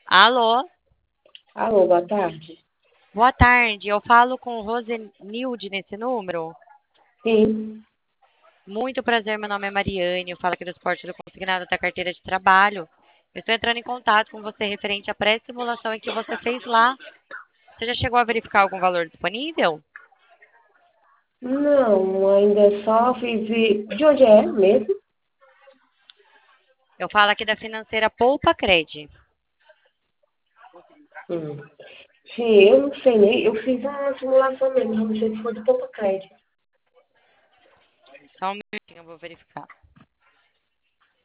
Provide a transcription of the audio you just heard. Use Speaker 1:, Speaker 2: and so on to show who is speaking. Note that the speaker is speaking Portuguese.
Speaker 1: Alô,
Speaker 2: Alô, boa tarde.
Speaker 1: boa tarde. Eu falo com Rosenilde nesse número.
Speaker 2: Sim.
Speaker 1: Muito prazer, meu nome é Mariane. Eu falo aqui do esporte do consignado da carteira de trabalho. Eu estou entrando em contato com você referente à pré-simulação em que você fez lá. Você já chegou a verificar algum valor disponível?
Speaker 2: Não, ainda só fiz. De onde é mesmo?
Speaker 1: Eu falo aqui da financeira Poupa Cred.
Speaker 2: Hum. Sim, eu não sei nem. Eu fiz uma simulação mesmo, não sei se foi do Poupa Crédito.
Speaker 1: Só um minutinho, eu vou verificar.